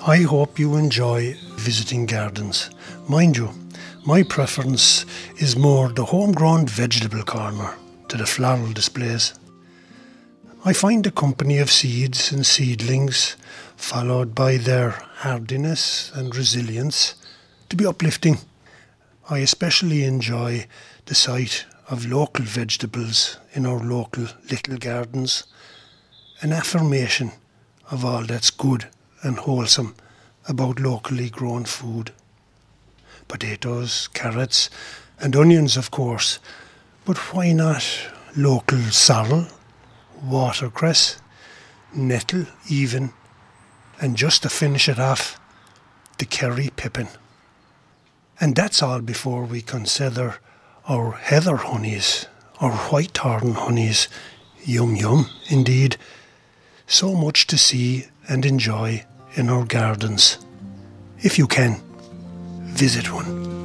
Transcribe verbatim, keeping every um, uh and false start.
I hope you enjoy visiting gardens. Mind you, my preference is more the homegrown vegetable corner to the floral displays. I find the company of seeds and seedlings, followed by their hardiness and resilience, to be uplifting. I especially enjoy the sight of local vegetables in our local little gardens, an affirmation of all that's good and wholesome about locally grown food. Potatoes, carrots and onions, of course, but why not local sorrel, watercress, nettle even, and just to finish it off, the Kerry pippin. And that's all before we consider our heather honeys, our whitethorn honeys. Yum yum indeed. So much to see and enjoy in our gardens. If you can, visit one.